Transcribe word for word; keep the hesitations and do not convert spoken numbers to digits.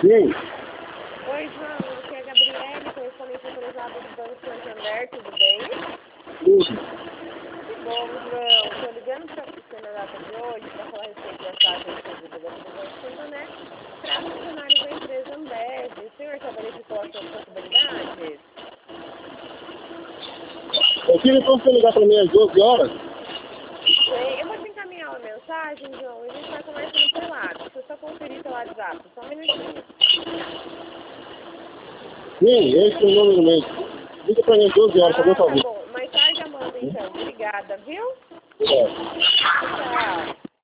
Sim. Oi, João, aqui é a Gabriele, correspondente autorizada do Banco Santander, tudo bem? Tudo. Que bom, João. Estou ligando para você na data de hoje para falar a respeito da taxa de segurança do Banco Santander para funcionários da empresa Ambev. O senhor já verificou as suas possibilidades? Eu queria então você ligar para mim às doze horas. Bem, eu vou te encaminhar uma mensagem, João, e a gente vai conversando por lá. Deixa eu só conferir seu WhatsApp, só um minutinho. Sim, esse é o número mesmo. Liga para mim às doze horas, Ah, por tá favor. bom. Mais tarde eu mando então. Obrigada, viu? É. Tchau.